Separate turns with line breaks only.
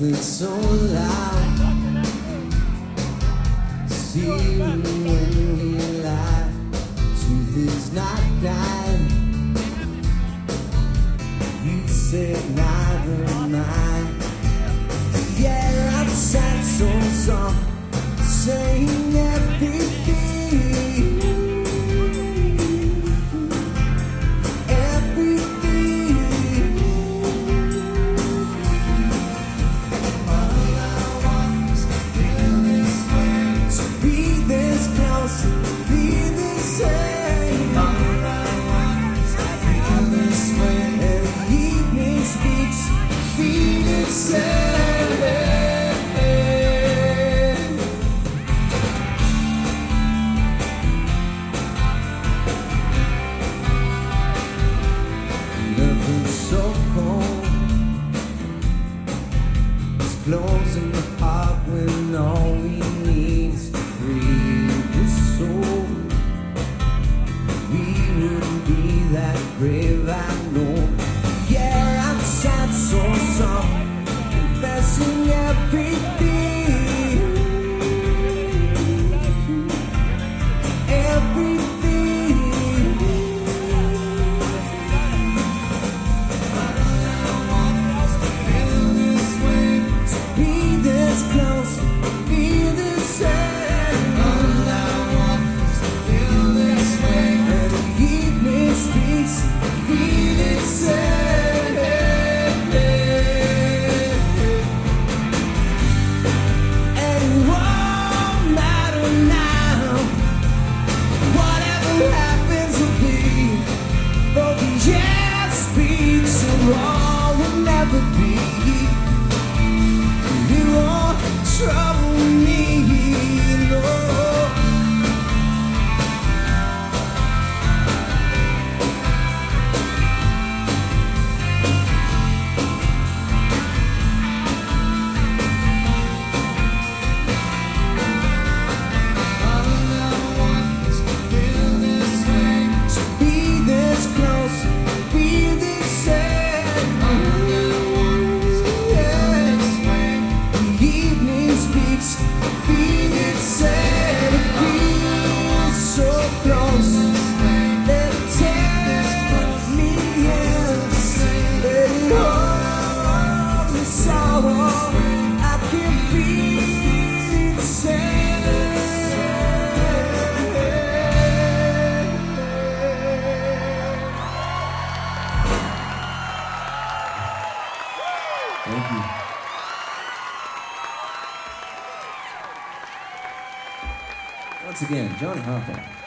Nothing so loud. See when we lie. Truth is not kind. You said neither am I. Yeah, I'm sad, so soft, saying everything. Closing the heart when all we need is to free the soul. We wouldn't be that brave, I know. Yeah, I'm sad, so soft, confessing everything. Wrong will never be. You won't trouble me, no. All I want is to feel this way, to be this close, be this same. Thank you. Once again, Johnny Hoffa.